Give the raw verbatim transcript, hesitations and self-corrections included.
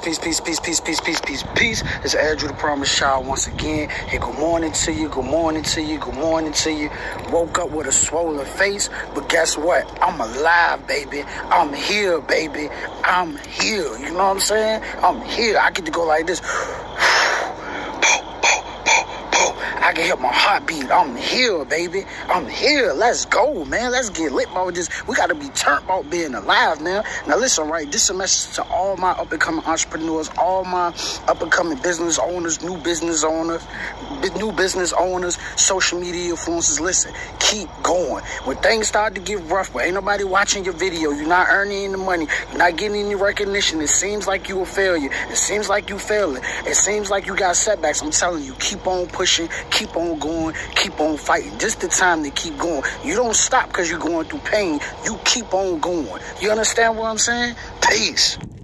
peace, peace, peace, peace, peace, peace, peace, peace. It's Andrew the Promise Child once again. Hey, good morning to you, good morning to you, good morning to you. Woke up with a swollen face, but guess what? I'm alive, baby. I'm here, baby. I'm here. You know what I'm saying? I'm here. I get to go like this. I can hear my heartbeat. I'm here, baby. I'm here. Let's go, man. Let's get lit about this. We got to be turned about being alive, man. Now, listen, right? This is a message to all my up-and-coming entrepreneurs, all my up-and-coming business owners, new business owners, new business owners, social media influencers. Listen, keep going. When things start to get rough, but ain't nobody watching your video, you're not earning any money, you're not getting any recognition, it seems like you a failure. It seems like you failing. It seems like you got setbacks. I'm telling you, keep on pushing. Keep on going, keep on fighting. Just the time to keep going. You don't stop because you're going through pain. You keep on going. You understand what I'm saying? Peace.